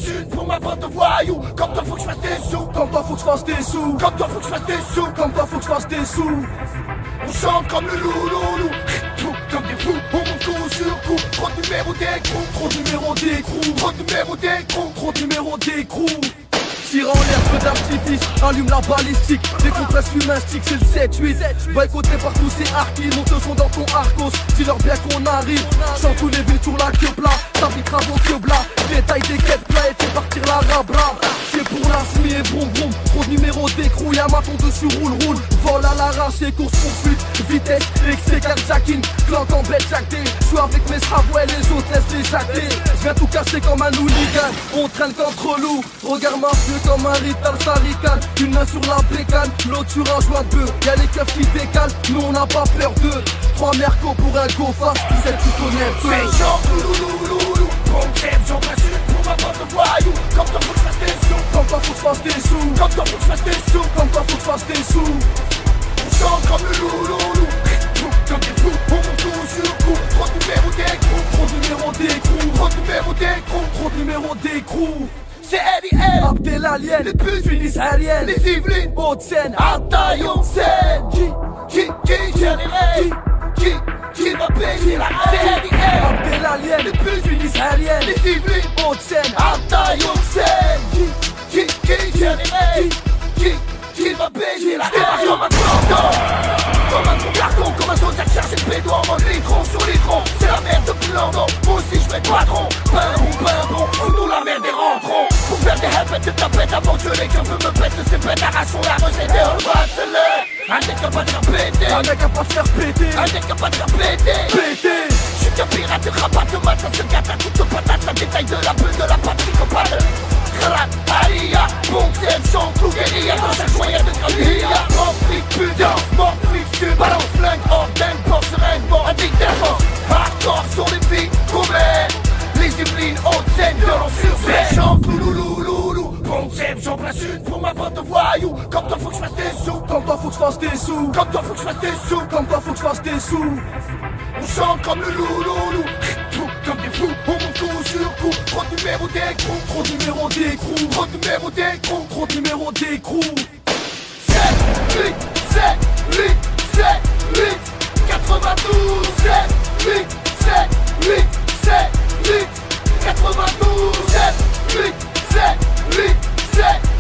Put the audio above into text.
une pour ma bande de voyous. Comme toi faut que je fasse des sous. Comme toi faut que je fasse des sous. Comme toi faut que je fasse des sous. Comme toi faut que je fasse des sous. On chante comme le loup. Comme des fous, on monte coup sur coup. Trop de numéros d'écrou. Trop de numéros d'écrou. Trop de numéros d'écrou. Trop de numéros d'écrou. Tire en l'air, feu d'artifice, allume la balistique. Décompresse l'humain stick, c'est le 7-8. Boycotté par tous ces harkis, monte le son dans ton arcos. Dis-leur bien qu'on arrive, chante tous les villes sur la queue plat. T'habiteras vos queues blas, détail des quêtes plats et fais partir la rabra. C'est pour la SMI et vroom vroom, trop de numéros d'écrou. Y'a ma ton dessus, roule. Vol à l'arrache et course poursuite, vitesse, excès carjacking. Clank en bête Jack D, j'suis avec mes ouais les autres laissent les jacter. J'viens tout casser comme un hooligan, on traîne contre loup. Regarde ma comme un rital saricane. Une main sur la bécane, l'autre sur un joint de bœuf. Y'a les keufs qui décalent, nous on n'a pas peur d'eux. 3 mercos pour un go fast, tu sais tu connais peu. Fais genre louloulou. Bon crève, j'en passe une pour ma bande de voyous. Comme toi faut que je fasse des sous. Comme toi faut que je fasse des sous. Comme toi faut que je fasse des sous. Comme toi faut que je fasse des sous. On chante comme le louloulou. Comme des fous, on monte coup sur coup. Trop de numéros d'écrou. Trop de numéros d'écrou. Trop de numéros d'écrou. Trop de numéros d'écrou. C'est L.I.L. Abdel Alien, les puces finissent Ariel. Les Yvelines, Haute-Seine, Artaillon, Seine. Qui gère les règles? Qui va payer la haine? C'est L.I.L. Abdel Alien, les puces finissent Ariel. Les Yvelines, Haute-Seine, Artaillon, Seine. Qui gère les règles? Qui va payer la haine? Comme un cordon, comme un gros carton, comme un soldat chargé de pédo en mode litron sur litron. C'est la merde depuis longtemps, moi aussi je vais être patron. Pimbon, fous-nous la merde et rentrons. Pour faire des helpets de tapette avant que les keufs me pètent. Ces bêtes arrachons la recette et on va se le. Un mec capable de faire péter. Un mec capable de faire péter. Un mec capable de faire péter. J'suis qu'un pirate de rabat de mat. Ça se gâte à toute patate. Ça détaille de la bulle de la pâte psychopathe. Krat, Alia, bon crève, chant, clou, guérilla. Dans chaque joyeux de gravilla. Mort, fric, putain, mort, fric, tu balance, flingue, ordenne, porte, sereine, mort, addict, défense. Hardcore sur les filles, problème. Les Yvelines, Haute-Seine, violence sur scène. Chante, louloulou. Bon crève, j'en place une pour ma bande de voyous. Comme toi faut que je fasse des sous. Comme toi faut que je fasse des sous. Comme toi faut que je fasse des sous. Comme toi faut que je fasse des sous. On chante comme le louloulou. Comme des fous, on monte coup sur coup. Trop de numéros d'écrou. Trop de numéros d'écrou. Trop de numéros d'écrou. Trop de numéros d'écrou. 7, 8, 7, 8, 7, 8, 92, 7, 8, 7, 8, 7, 8, 92, 7, 8, 7, 8, 7,